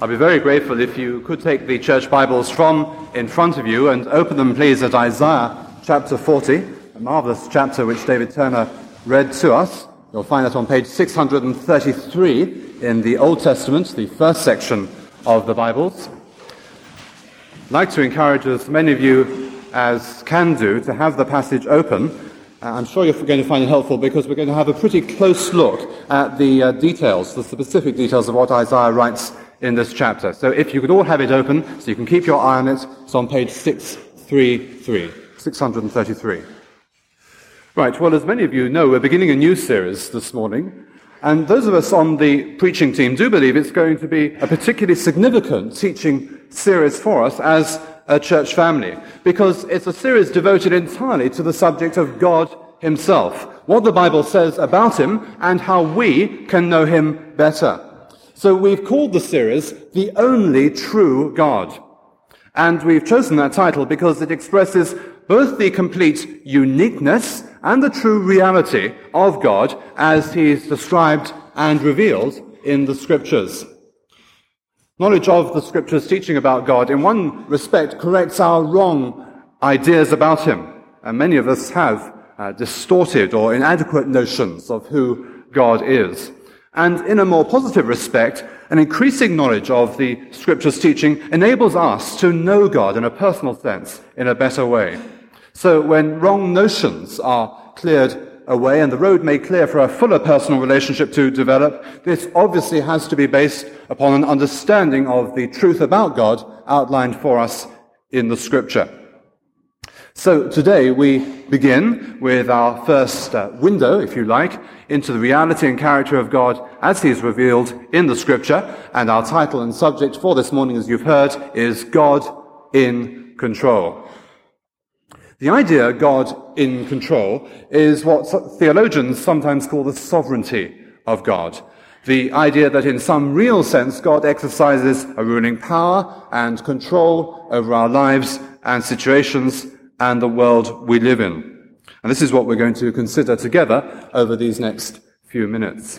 I'd be very grateful if you could take the church Bibles from in front of you and open them, please, at Isaiah chapter 40, a marvelous chapter which David Turner read to us. You'll find that on page 633 in the Old Testament, the first section of the Bibles. I'd like to encourage as many of you as can do to have the passage open. I'm sure you're going to find it helpful because we're going to have a pretty close look at the details, the specific details of what Isaiah writes in this chapter. So if you could all have it open so you can keep your eye on it, it's on page 633. Right, well, as many of you know, we're beginning a new series this morning, and those of us on the preaching team do believe it's going to be a particularly significant teaching series for us as a church family, because it's a series devoted entirely to the subject of God himself, what the Bible says about him, and how we can know him better. So we've called the series The Only True God. And we've chosen that title because it expresses both the complete uniqueness and the true reality of God as he is described and revealed in the Scriptures. Knowledge of the Scriptures teaching about God, in one respect, corrects our wrong ideas about him. And many of us have distorted or inadequate notions of who God is. And in a more positive respect, an increasing knowledge of the Scriptures' teaching enables us to know God in a personal sense in a better way. So when wrong notions are cleared away and the road made clear for a fuller personal relationship to develop, this obviously has to be based upon an understanding of the truth about God outlined for us in the Scripture. So today we begin with our first window, if you like, into the reality and character of God as he is revealed in the Scripture. And our title and subject for this morning, as you've heard, is God in Control. The idea, God in control, is what theologians sometimes call the sovereignty of God. The idea that in some real sense God exercises a ruling power and control over our lives and situations and the world we live in. And this is what we're going to consider together over these next few minutes.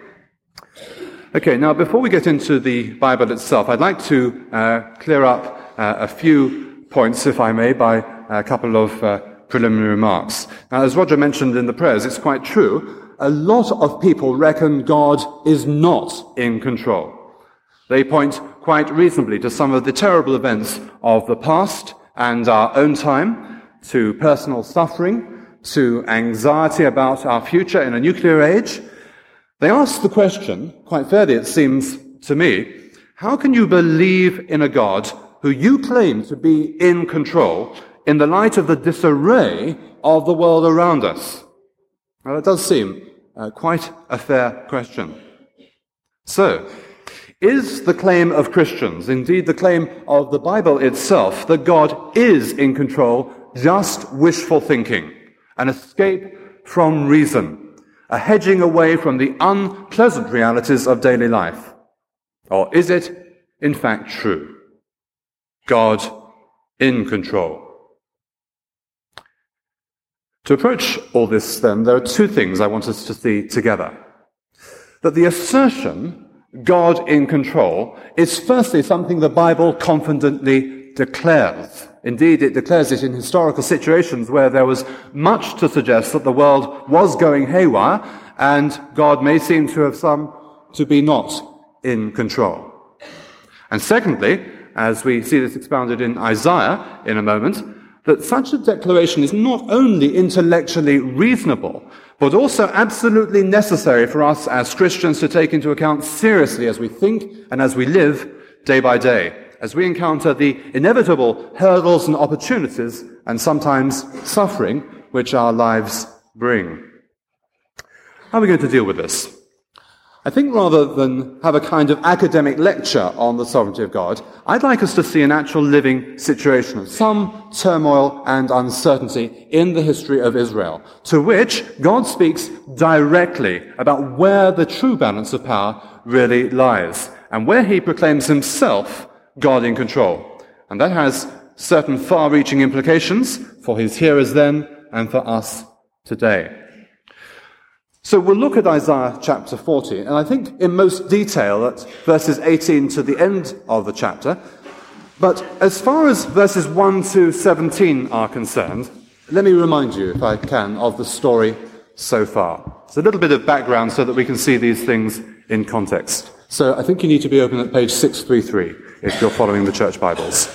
Okay, now before we get into the Bible itself, I'd like to clear up a few points, if I may, by a couple of preliminary remarks. Now, as Roger mentioned in the prayers, it's quite true. A lot of people reckon God is not in control. They point quite reasonably to some of the terrible events of the past and our own time, to personal suffering, to anxiety about our future in a nuclear age. They ask the question, quite fairly it seems to me, how can you believe in a God who you claim to be in control in the light of the disarray of the world around us? Now, that does seem quite a fair question. So, is the claim of Christians, indeed the claim of the Bible itself, that God is in control, just wishful thinking, an escape from reason, a hedging away from the unpleasant realities of daily life? Or is it, in fact, true? God in control. To approach all this, then, there are two things I want us to see together. That the assertion, God in control, is firstly something the Bible confidently declares. Indeed, it declares it in historical situations where there was much to suggest that the world was going haywire, and God may seem to have some to be not in control. And secondly, as we see this expounded in Isaiah in a moment, that such a declaration is not only intellectually reasonable, but also absolutely necessary for us as Christians to take into account seriously as we think and as we live day by day, as we encounter the inevitable hurdles and opportunities and sometimes suffering which our lives bring. How are we going to deal with this? I think rather than have a kind of academic lecture on the sovereignty of God, I'd like us to see an actual living situation of some turmoil and uncertainty in the history of Israel, to which God speaks directly about where the true balance of power really lies, and where he proclaims himself God in control. And that has certain far-reaching implications for his hearers then and for us today. So we'll look at Isaiah chapter 40, and I think in most detail at verses 18 to the end of the chapter. But as far as verses 1 to 17 are concerned, let me remind you, if I can, of the story so far. It's a little bit of background so that we can see these things in context. So I think you need to be open at page 633 if you're following the church Bibles.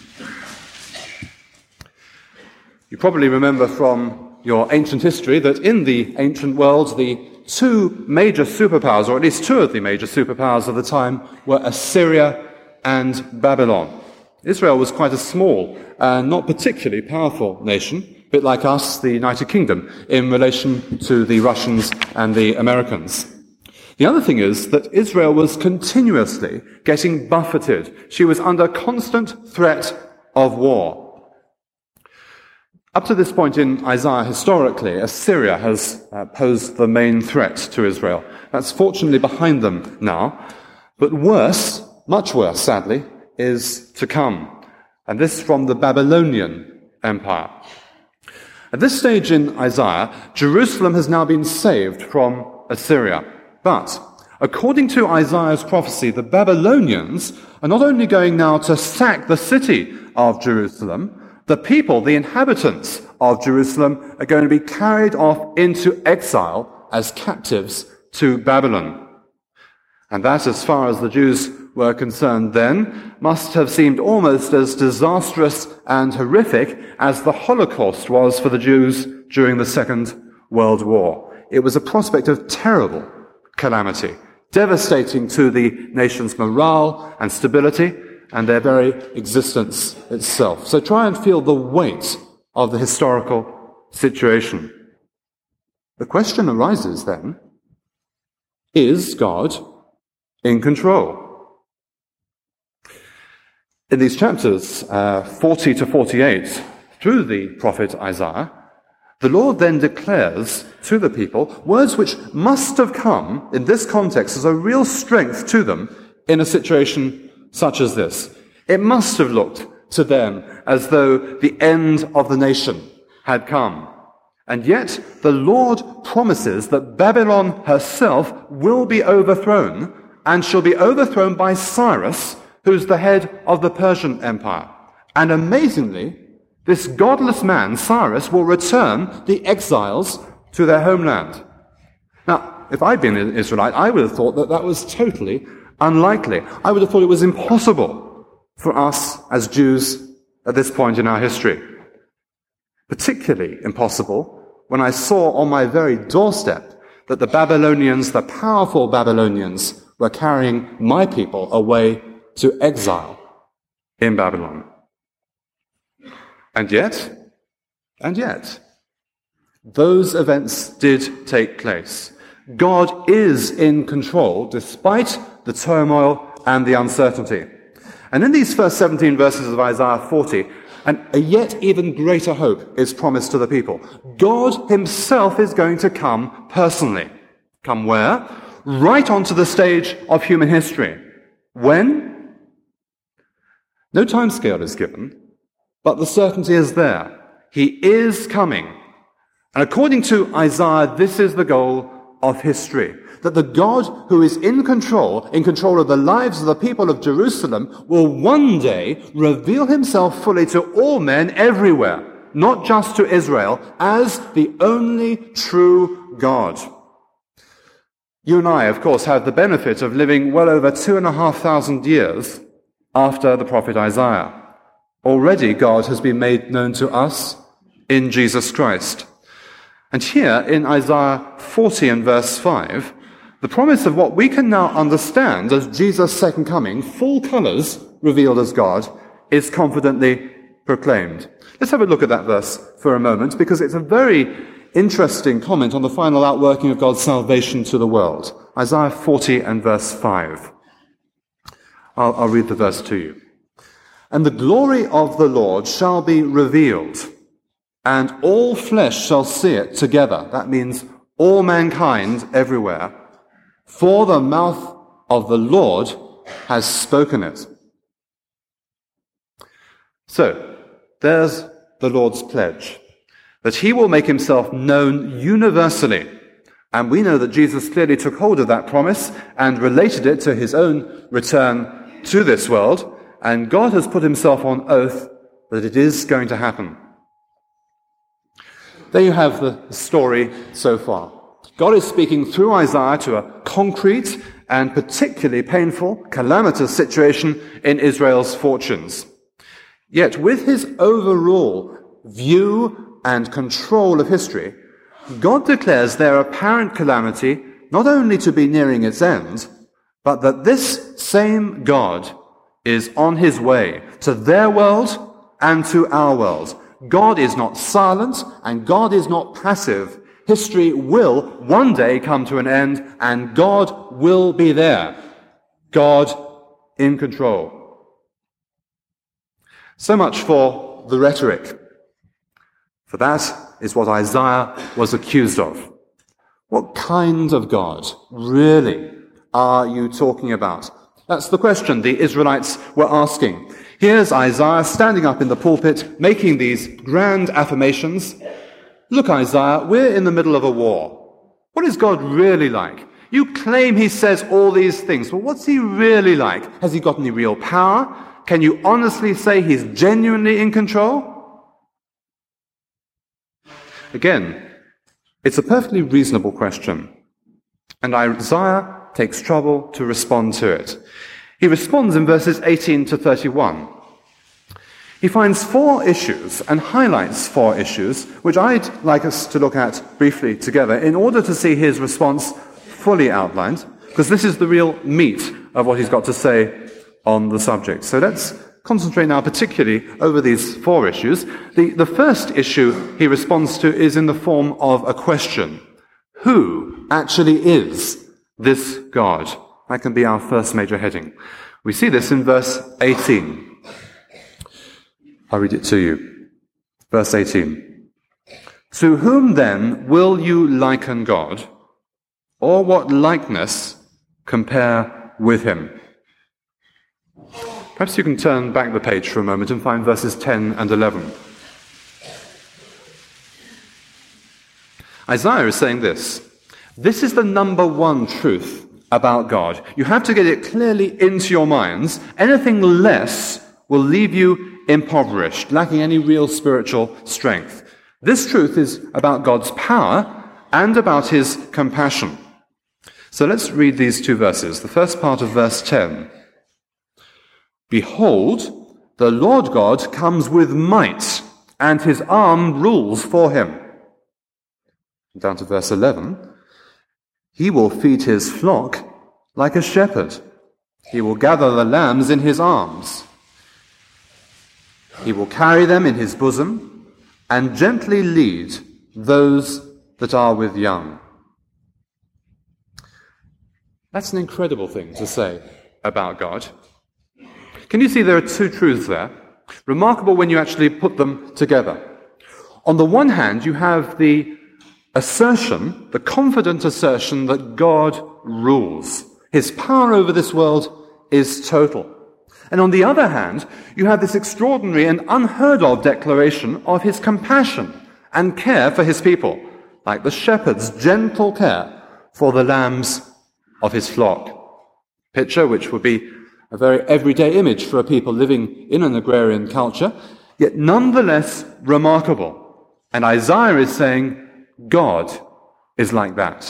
You probably remember from your ancient history that in the ancient world, the two major superpowers, or at least two of the major superpowers of the time, were Assyria and Babylon. Israel was quite a small and not particularly powerful nation, a bit like us, the United Kingdom, in relation to the Russians and the Americans. The other thing is that Israel was continuously getting buffeted. She was under constant threat of war. Up to this point in Isaiah, historically, Assyria has posed the main threat to Israel. That's fortunately behind them now. But worse, much worse, sadly, is to come. And this from the Babylonian Empire. At this stage in Isaiah, Jerusalem has now been saved from Assyria. But according to Isaiah's prophecy, the Babylonians are not only going now to sack the city of Jerusalem, the people, the inhabitants of Jerusalem, are going to be carried off into exile as captives to Babylon. And that, as far as the Jews were concerned then, must have seemed almost as disastrous and horrific as the Holocaust was for the Jews during the Second World War. It was a prospect of terrible calamity, devastating to the nation's morale and stability and their very existence itself. So try and feel the weight of the historical situation. The question arises then, is God in control? In these chapters 40 to 48, through the prophet Isaiah, the Lord then declares to the people words which must have come, in this context, as a real strength to them in a situation such as this. It must have looked to them as though the end of the nation had come. And yet, the Lord promises that Babylon herself will be overthrown, and shall be overthrown by Cyrus, who's the head of the Persian Empire. And amazingly, this godless man, Cyrus, will return the exiles to their homeland. Now, if I'd been an Israelite, I would have thought that that was totally unlikely. I would have thought it was impossible for us as Jews at this point in our history. Particularly impossible when I saw on my very doorstep that the Babylonians, the powerful Babylonians, were carrying my people away to exile in Babylon. And yet, those events did take place. God is in control despite the turmoil and the uncertainty. And in these first 17 verses of Isaiah 40, a yet even greater hope is promised to the people. God himself is going to come personally. Come where? Right onto the stage of human history. When? No time scale is given, but the certainty is there. He is coming. And according to Isaiah, this is the goal of history. That the God who is in control of the lives of the people of Jerusalem, will one day reveal himself fully to all men everywhere, not just to Israel, as the only true God. You and I, of course, have the benefit of living well over 2,500 years after the prophet Isaiah. Already God has been made known to us in Jesus Christ. And here in Isaiah 40 and verse 5, the promise of what we can now understand as Jesus' second coming, full colours revealed as God, is confidently proclaimed. Let's have a look at that verse for a moment, because it's a very interesting comment on the final outworking of God's salvation to the world. Isaiah 40 and verse 5. I'll read the verse to you. And the glory of the Lord shall be revealed, and all flesh shall see it together. That means all mankind everywhere. For the mouth of the Lord has spoken it. So, there's the Lord's pledge, that he will make himself known universally And we know that Jesus clearly took hold of that promise and related it to his own return to this world. And God has put himself on oath that it is going to happen. There you have the story so far. God is speaking through Isaiah to a concrete and particularly painful, calamitous situation in Israel's fortunes. Yet with his overall view and control of history, God declares their apparent calamity not only to be nearing its end, but that this same God is on his way to their world and to our world. God is not silent and God is not passive. History will one day come to an end and God will be there. God in control. So much for the rhetoric. For that is what Isaiah was accused of. What kind of God really are you talking about? That's the question the Israelites were asking. Here's Isaiah standing up in the pulpit, making these grand affirmations. Look, Isaiah, we're in the middle of a war. What is God really like? You claim he says all these things, but what's he really like? Has he got any real power? Can you honestly say he's genuinely in control? Again, it's a perfectly reasonable question, and Isaiah takes trouble to respond to it. He responds in verses 18 to 31. He finds 4 issues and highlights 4 issues, which I'd like us to look at briefly together in order to see his response fully outlined, because this is the real meat of what he's got to say on the subject. So let's concentrate now particularly over these 4 issues. The first issue he responds to is in the form of a question. Who actually is this God? That can be our first major heading. We see this in verse 18. I'll read it to you. Verse 18. To whom then will you liken God, or what likeness compare with him? Perhaps you can turn back the page for a moment and find verses 10 and 11. Isaiah is saying this. This is the number one truth about God. You have to get it clearly into your minds. Anything less will leave you impoverished, lacking any real spiritual strength. This truth is about God's power and about his compassion. So let's read these 2 verses. The first part of verse 10. Behold, the Lord God comes with might, and his arm rules for him. Down to verse 11. He will feed his flock like a shepherd. He will gather the lambs in his arms. He will carry them in his bosom and gently lead those that are with young. That's an incredible thing to say about God. Can you see there are 2 truths there? Remarkable when you actually put them together. On the one hand, you have the assertion, the confident assertion that God rules. His power over this world is total. And on the other hand, you have this extraordinary and unheard of declaration of his compassion and care for his people, like the shepherd's gentle care for the lambs of his flock. Picture which would be a very everyday image for a people living in an agrarian culture, yet nonetheless remarkable. And Isaiah is saying, God is like that.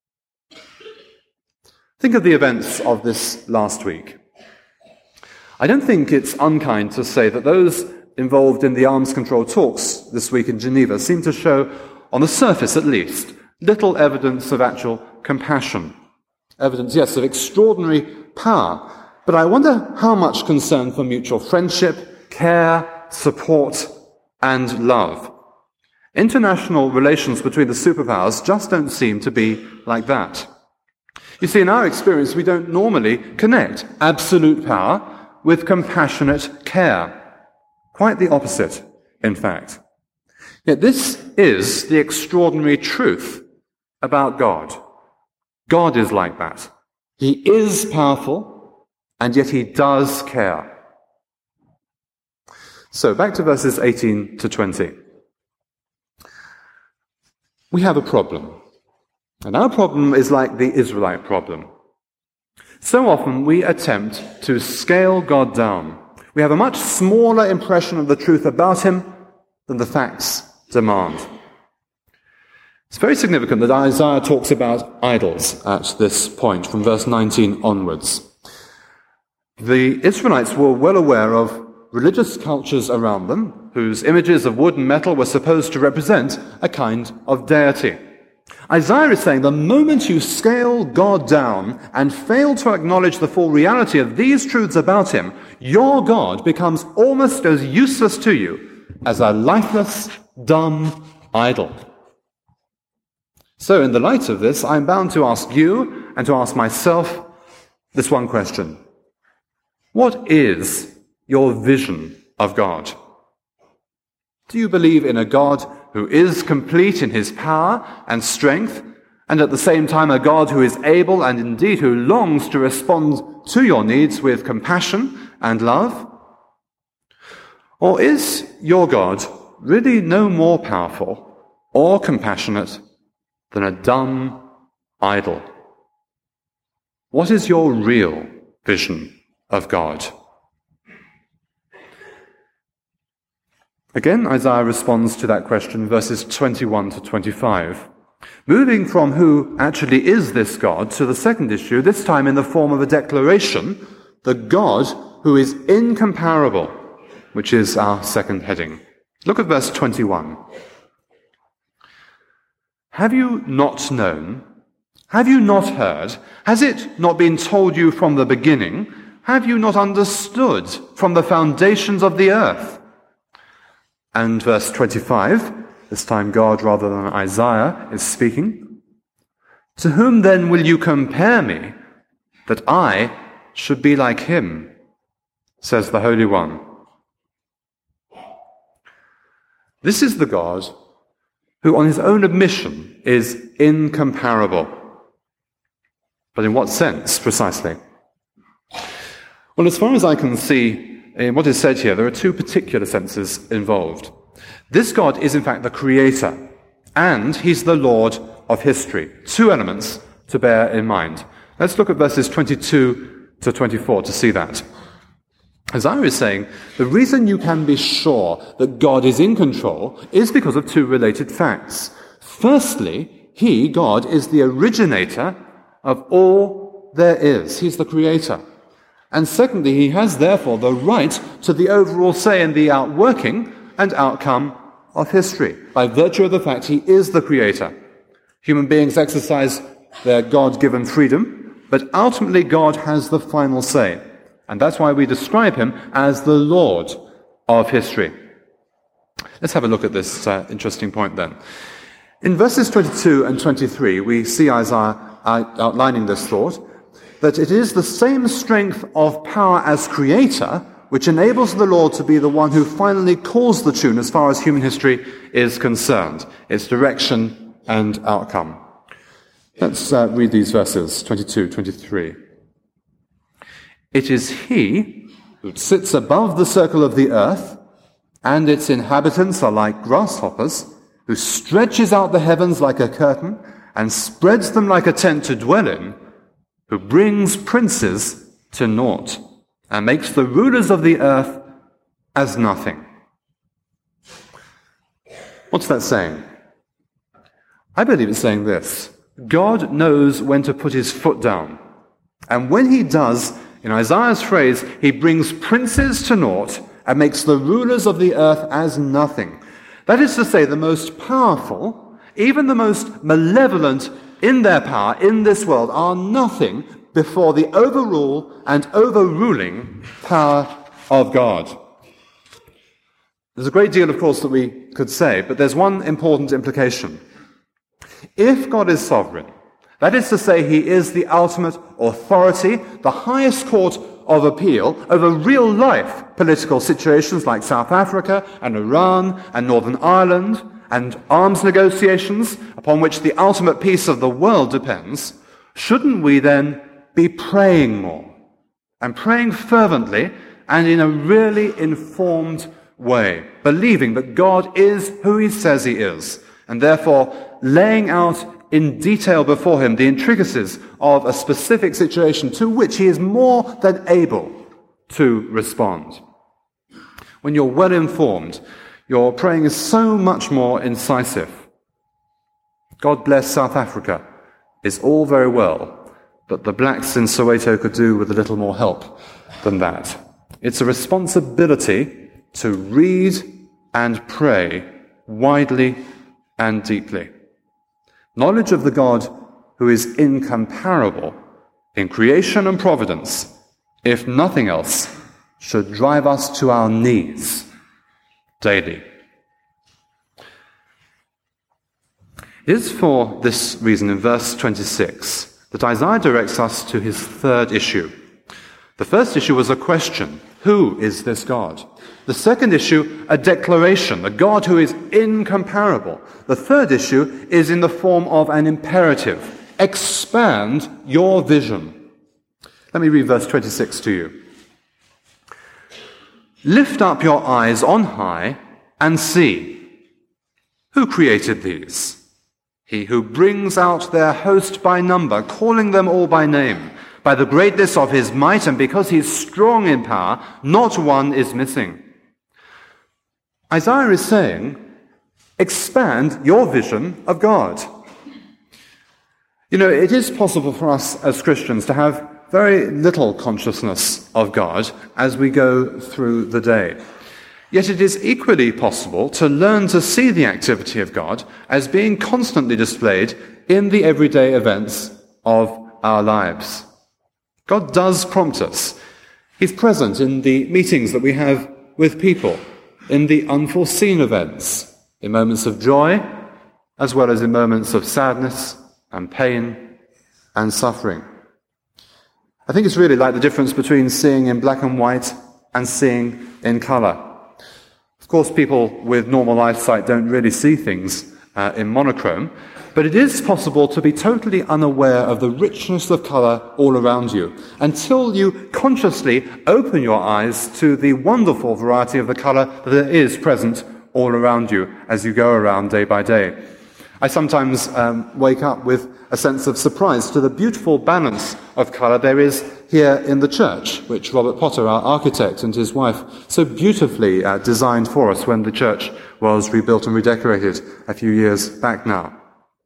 Think of the events of this last week. I don't think it's unkind to say that those involved in the arms control talks this week in Geneva seem to show, on the surface at least, little evidence of actual compassion. Evidence, yes, of extraordinary power. But I wonder how much concern for mutual friendship, care, support, and love. International relations between the superpowers just don't seem to be like that. You see, in our experience, we don't normally connect absolute power with compassionate care. Quite the opposite, in fact. Yet this is the extraordinary truth about God. God is like that. He is powerful, and yet he does care. So, back to verses 18 to 20. We have a problem. And our problem is like the Israelite problem. So often we attempt to scale God down. We have a much smaller impression of the truth about him than the facts demand. It's very significant that Isaiah talks about idols at this point, from verse 19 onwards. The Israelites were well aware of religious cultures around them, whose images of wood and metal were supposed to represent a kind of deity. Isaiah is saying the moment you scale God down and fail to acknowledge the full reality of these truths about him, your God becomes almost as useless to you as a lifeless, dumb idol. So in the light of this, I'm bound to ask you and to ask myself this one question. What is your vision of God? Do you believe in a God who is complete in his power and strength, and at the same time a God who is able and indeed who longs to respond to your needs with compassion and love? Or is your God really no more powerful or compassionate than a dumb idol? What is your real vision of God? Again, Isaiah responds to that question, verses 21 to 25, moving from who actually is this God to the second issue, this time in the form of a declaration, the God who is incomparable, which is our second heading. Look at verse 21. Have you not known? Have you not heard? Has it not been told you from the beginning? Have you not understood from the foundations of the earth? And verse 25, this time God rather than Isaiah is speaking. To whom then will you compare me, that I should be like him, says the Holy One. This is the God who on his own admission is incomparable. But in what sense, precisely? Well, as far as I can see, in what is said here, there are two particular senses involved. This God is in fact the creator, and he's the Lord of history. Two elements to bear in mind. Let's look at verses 22 to 24 to see that. Isaiah is saying, the reason you can be sure that God is in control is because of two related facts. Firstly, he, God, is the originator of all there is. He's the creator. And secondly, he has therefore the right to the overall say in the outworking and outcome of history, by virtue of the fact he is the creator. Human beings exercise their God-given freedom, but ultimately God has the final say. And that's why we describe him as the Lord of history. Let's have a look at this interesting point then. In verses 22 and 23, we see Isaiah outlining this thought, that it is the same strength of power as creator which enables the Lord to be the one who finally calls the tune as far as human history is concerned, its direction and outcome. Let's read these verses, 22, 23. It is he who sits above the circle of the earth, and its inhabitants are like grasshoppers, who stretches out the heavens like a curtain and spreads them like a tent to dwell in, who brings princes to naught and makes the rulers of the earth as nothing. What's that saying? I believe it's saying this. God knows when to put his foot down. And when he does, in Isaiah's phrase, he brings princes to naught and makes the rulers of the earth as nothing. That is to say, the most powerful, even the most malevolent in their power in this world are nothing before the overrule and overruling power of God. There's a great deal, of course, that we could say, but there's one important implication. If God is sovereign, that is to say, he is the ultimate authority, the highest court of appeal over real-life political situations like South Africa and Iran and Northern Ireland and arms negotiations upon which the ultimate peace of the world depends, shouldn't we then be praying more and praying fervently and in a really informed way, believing that God is who he says he is, and therefore laying out in detail before him the intricacies of a specific situation to which he is more than able to respond. When you're well informed, your praying is so much more incisive. God bless South Africa is all very well, but the blacks in Soweto could do with a little more help than that. It's a responsibility to read and pray widely and deeply. Knowledge of the God who is incomparable in creation and providence, if nothing else, should drive us to our knees daily. It is for this reason in verse 26 that Isaiah directs us to his third issue. The first issue was a question: who is this God? The second issue, a declaration, a God who is incomparable. The third issue is in the form of an imperative: expand your vision. Let me read verse 26 to you. Lift up your eyes on high and see. Who created these? He who brings out their host by number, calling them all by name. By the greatness of his might, and because he is strong in power, not one is missing. Isaiah is saying, expand your vision of God. You know, it is possible for us as Christians to have very little consciousness of God as we go through the day. Yet it is equally possible to learn to see the activity of God as being constantly displayed in the everyday events of our lives. God does prompt us. He's present in the meetings that we have with people, in the unforeseen events, in moments of joy, as well as in moments of sadness and pain and suffering. I think it's really like the difference between seeing in black and white and seeing in colour. Of course, people with normal eyesight don't really see things in monochrome, but it is possible to be totally unaware of the richness of colour all around you until you consciously open your eyes to the wonderful variety of the colour that is present all around you as you go around day by day. I sometimes wake up with a sense of surprise to the beautiful balance of colour there is here in the church, which Robert Potter, our architect, and his wife so beautifully designed for us when the church was rebuilt and redecorated a few years back now.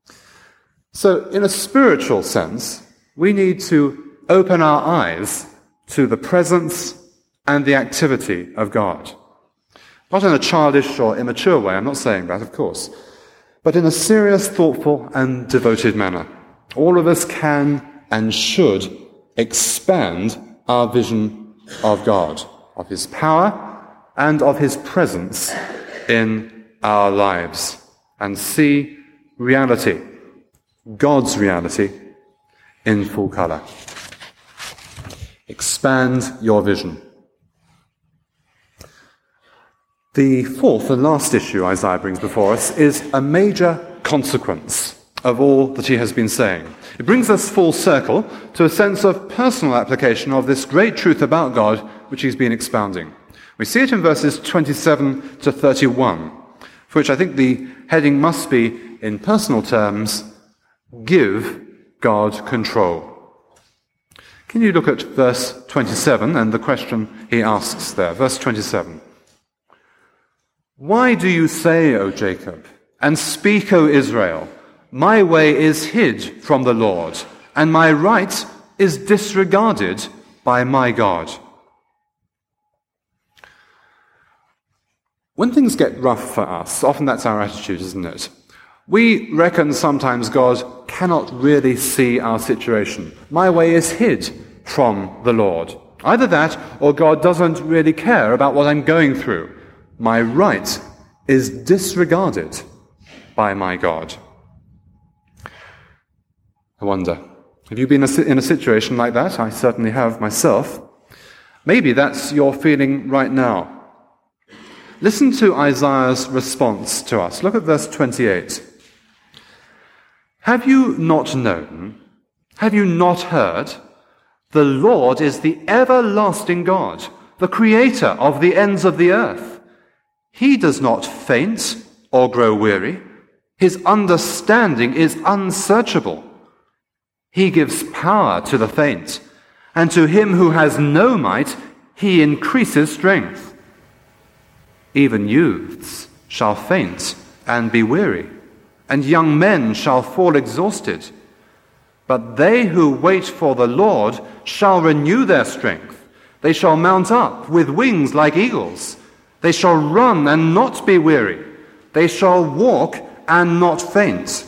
So, in a spiritual sense, we need to open our eyes to the presence and the activity of God. Not in a childish or immature way, I'm not saying that, of course, but in a serious, thoughtful, and devoted manner. All of us can and should expand our vision of God, of his power, and of his presence in our lives, and see reality, God's reality, in full colour. Expand your vision. The fourth and last issue Isaiah brings before us is a major consequence of all that he has been saying. It brings us full circle to a sense of personal application of this great truth about God which he's been expounding. We see it in verses 27 to 31, for which I think the heading must be, in personal terms, give God control. Can you look at verse 27 and the question he asks there? Verse 27. Why do you say, O Jacob, and speak, O Israel, my way is hid from the Lord, and my right is disregarded by my God? When things get rough for us, often that's our attitude, isn't it? We reckon sometimes God cannot really see our situation. My way is hid from the Lord. Either that, or God doesn't really care about what I'm going through. My right is disregarded by my God. I wonder, have you been in a situation like that? I certainly have myself. Maybe that's your feeling right now. Listen to Isaiah's response to us. Look at verse 28. Have you not known? Have you not heard? The Lord is the everlasting God, the creator of the ends of the earth. He does not faint or grow weary. His understanding is unsearchable. He gives power to the faint, and to him who has no might, he increases strength. Even youths shall faint and be weary, and young men shall fall exhausted. But they who wait for the Lord shall renew their strength. They shall mount up with wings like eagles. They shall run and not be weary. They shall walk and not faint.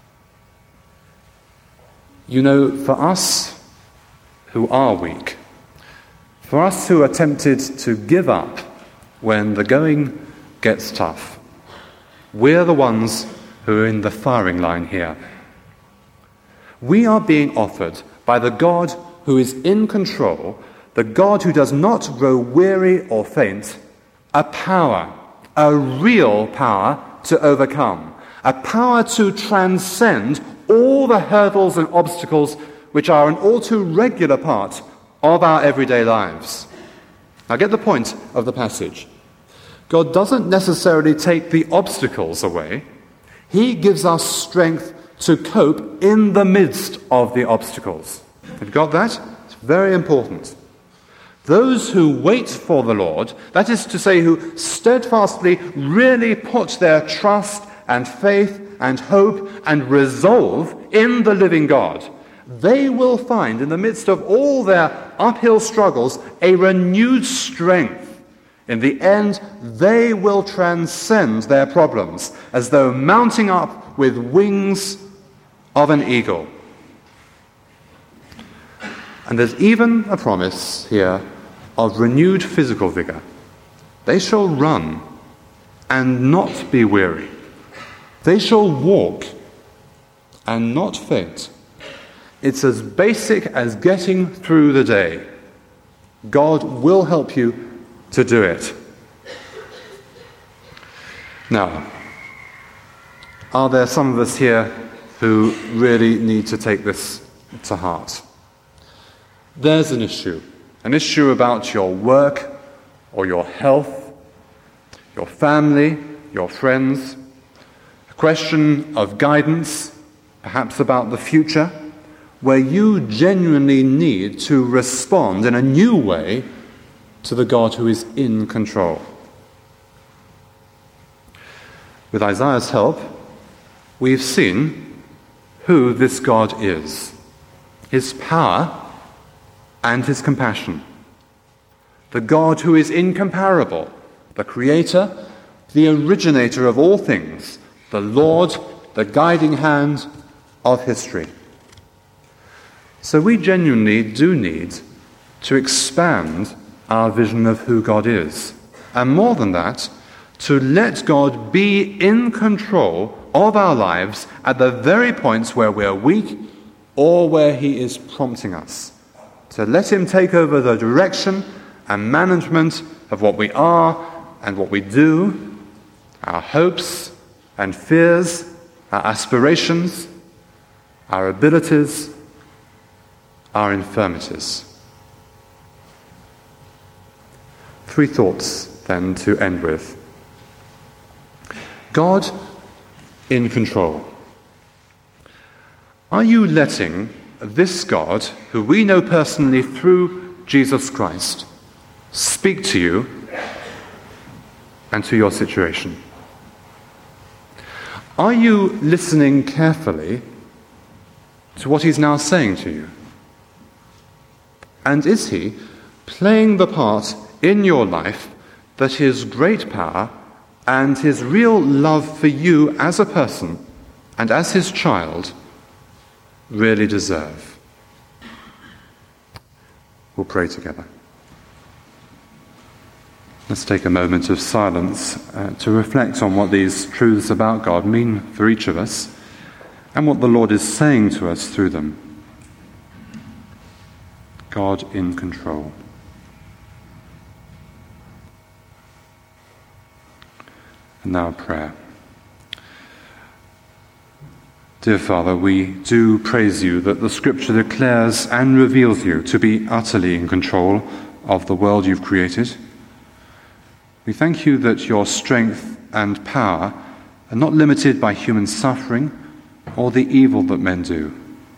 You know, for us who are weak, for us who are tempted to give up when the going gets tough, we're the ones who are in the firing line here. We are being offered by the God who is in control, the God who does not grow weary or faint, a power, a real power to overcome, a power to transcend all the hurdles and obstacles which are an all too regular part of our everyday lives. Now get the point of the passage. God doesn't necessarily take the obstacles away. He gives us strength to cope in the midst of the obstacles. Have you got that? It's very important. Those who wait for the Lord, that is to say, who steadfastly really put their trust and faith and hope and resolve in the living God, they will find in the midst of all their uphill struggles a renewed strength. In the end, they will transcend their problems as though mounting up with wings of an eagle. And there's even a promise here of renewed physical vigor. They shall run and not be weary. They shall walk and not faint. It's as basic as getting through the day. God will help you to do it. Now, are there some of us here who really need to take this to heart? There's an issue about your work or your health, your family, your friends, a question of guidance, perhaps about the future, where you genuinely need to respond in a new way to the God who is in control. With Isaiah's help, we've seen who this God is, his power and his compassion. The God who is incomparable, the creator, the originator of all things, the Lord, the guiding hand of history. So we genuinely do need to expand our vision of who God is. And more than that, to let God be in control of our lives at the very points where we're weak or where he is prompting us. To let him take over the direction and management of what we are and what we do, our hopes and fears, our aspirations, our abilities, our infirmities. 3 thoughts then to end with. God in control. Are you letting this God, who we know personally through Jesus Christ, speak to you and to your situation? Are you listening carefully to what he's now saying to you? And is he playing the part in your life that his great power and his real love for you as a person and as his child really deserve? We'll pray together. Let's take a moment of silence to reflect on what these truths about God mean for each of us and what the Lord is saying to us through them. God in control. And now prayer. Dear Father, we do praise you that the Scripture declares and reveals you to be utterly in control of the world you've created. We thank you that your strength and power are not limited by human suffering or the evil that men do.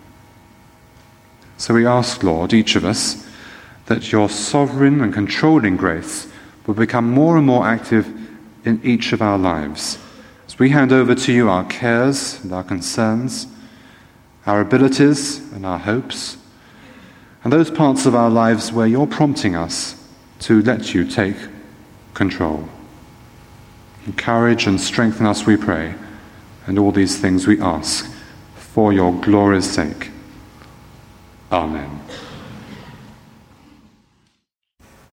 So we ask, Lord, each of us, that your sovereign and controlling grace will become more and more active in each of our lives, as we hand over to you our cares and our concerns, our abilities and our hopes, and those parts of our lives where you're prompting us to let you take control. Encourage and strengthen us, we pray, and all these things we ask for your glory's sake. Amen.